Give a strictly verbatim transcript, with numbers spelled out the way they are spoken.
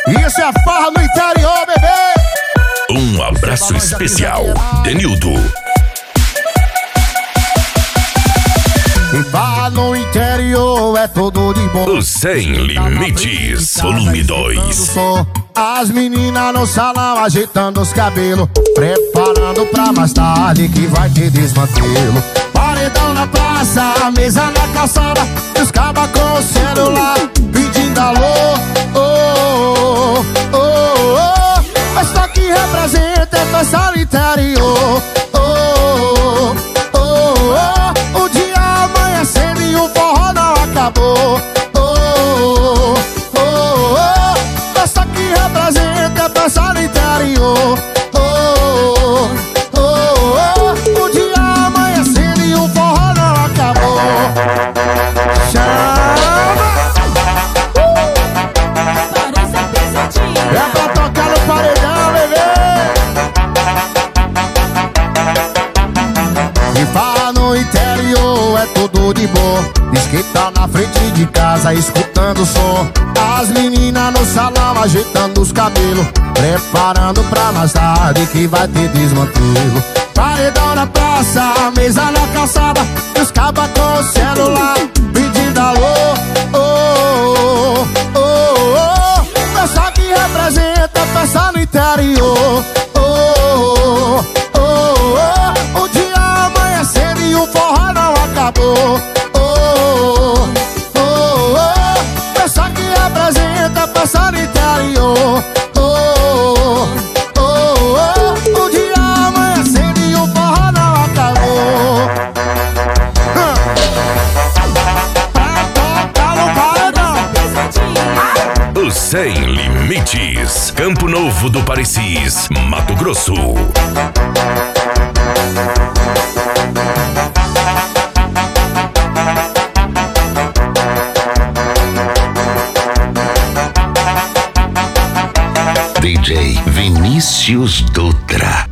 Isso é farra no interior, bebê. Um abraço especial, Denildo. Farra no interior é tudo de bom. O Sem Limites, volume dois. As meninas no salão agitando os cabelos, preparando pra mais tarde que vai ter desmantelo. Paredão na praça, mesa na calçada, e os cabas com o celular pedindo alô. Oh, oh, oh, oh. Essa que representa é festa no interior. Oh, oh, oh, oh. O dia amanhecendo e o forró não acabou. Oh, oh, oh, oh. Essa que representa é festa no interior. Oh, oh, oh, oh. O dia amanhecendo e o forró não acabou. Chama! É pra tocar no paredão, bebê. E fala no interior é tudo de bom. Diz que tá na frente de casa escutando o som. As meninas no salão ajeitando os cabelos, preparando pra mais tarde que vai ter desmantelo. Paredão na praça, mesa na calçada, e os cabas com o celular pedindo alô. Oh, oh, oh, oh. Essa que representa a festa no interior. Oh, oh, oh, oh. O dia amanhecendo e o forró não acabou. Oh, oh, oh, oh. Essa que representa a festa no interior. Oh, oh, oh, oh. O dia amanhecendo e o forró não acabou. Pra tocar no paredão. O Sem Limites, Campo Novo do Parecis, Mato Grosso. D J Vinícius Dutra.